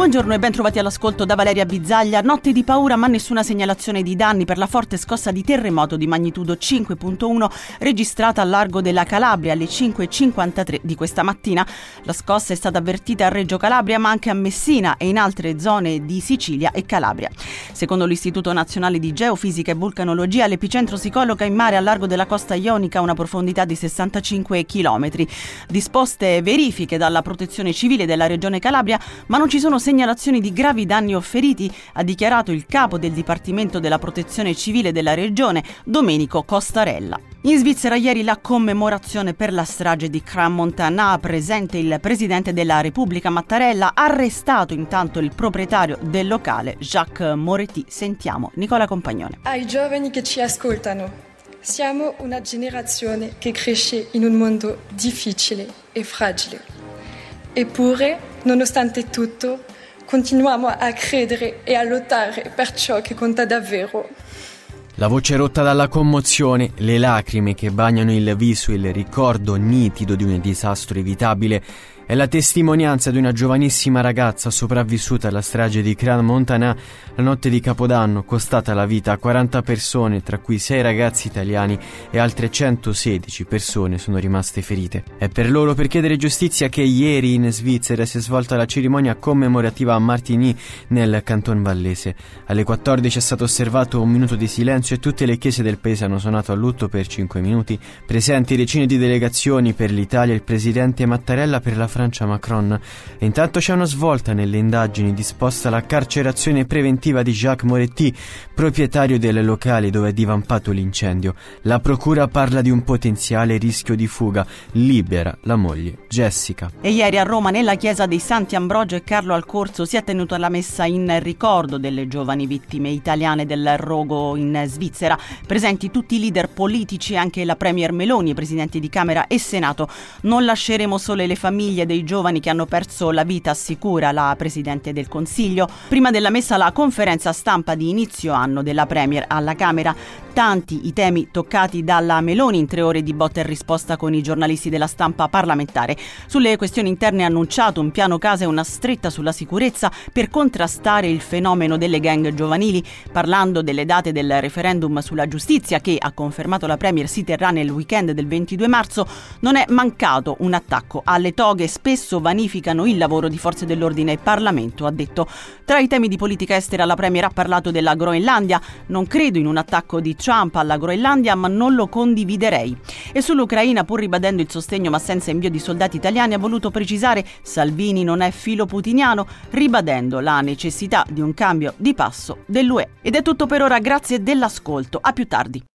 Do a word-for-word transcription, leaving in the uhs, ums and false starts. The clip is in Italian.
Buongiorno e ben trovati all'ascolto da Valeria Bizzaglia. Notte di paura ma nessuna segnalazione di danni per la forte scossa di terremoto di magnitudo cinque virgola uno registrata al largo della Calabria alle cinque e cinquantatré di questa mattina. La scossa è stata avvertita a Reggio Calabria ma anche a Messina e in altre zone di Sicilia e Calabria. Secondo l'Istituto Nazionale di Geofisica e Vulcanologia, l'epicentro si colloca in mare al largo della costa ionica a una profondità di sessantacinque chilometri. Disposte verifiche dalla Protezione Civile della Regione Calabria, ma non ci sono segnalazioni di gravi danni o feriti, ha dichiarato il capo del Dipartimento della Protezione Civile della Regione, Domenico Costarella. In Svizzera ieri la commemorazione per la strage di Crans-Montana, presente il presidente della Repubblica Mattarella, arrestato intanto il proprietario del locale Jacques Moretti. Sentiamo Nicola Compagnone. Ai giovani che ci ascoltano, siamo una generazione che cresce in un mondo difficile e fragile. Eppure, nonostante tutto, continuiamo a credere e a lottare per ciò che conta davvero. La voce rotta dalla commozione, le lacrime che bagnano il viso, il ricordo nitido di un disastro evitabile, è la testimonianza di una giovanissima ragazza sopravvissuta alla strage di Crans-Montana la notte di Capodanno, costata la vita a quaranta persone, tra cui sei ragazzi italiani e altre centosedici persone sono rimaste ferite. È per loro, per chiedere giustizia, che ieri in Svizzera si è svolta la cerimonia commemorativa a Martigny nel Canton Vallese. Alle quattordici è stato osservato un minuto di silenzio e tutte le chiese del paese hanno suonato a lutto per cinque minuti. Presenti decine di delegazioni, per l'Italia il presidente Mattarella, per la Francia Macron. E intanto c'è una svolta nelle indagini, disposta la carcerazione preventiva di Jacques Moretti, proprietario del locale dove è divampato l'incendio. La procura parla di un potenziale rischio di fuga, libera la moglie Jessica. E ieri a Roma, nella chiesa dei Santi Ambrogio e Carlo al Corso, si è tenuta la messa in ricordo delle giovani vittime italiane del rogo in Svizzera. Presenti tutti i leader politici e anche la premier Meloni, i presidenti di Camera e Senato. Non lasceremo sole le famiglie dei giovani che hanno perso la vita, assicura la Presidente del Consiglio. Prima della messa la conferenza stampa di inizio anno della Premier alla Camera. Tanti i temi toccati dalla Meloni in tre ore di botta e risposta con i giornalisti della stampa parlamentare. Sulle questioni interne ha annunciato un piano casa e una stretta sulla sicurezza per contrastare il fenomeno delle gang giovanili, parlando delle date del referendum sulla giustizia che, ha confermato la Premier, si terrà nel weekend del ventidue marzo. Non è mancato un attacco alle toghe, spesso vanificano il lavoro di forze dell'ordine e Parlamento, ha detto. Tra i temi di politica estera la Premier ha parlato della Groenlandia. Non credo in un attacco di Trump alla Groenlandia, ma non lo condividerei. E sull'Ucraina, pur ribadendo il sostegno ma senza invio di soldati italiani, ha voluto precisare: Salvini non è filo putiniano, ribadendo la necessità di un cambio di passo dell'U E. Ed è tutto per ora, grazie dell'ascolto, a più tardi.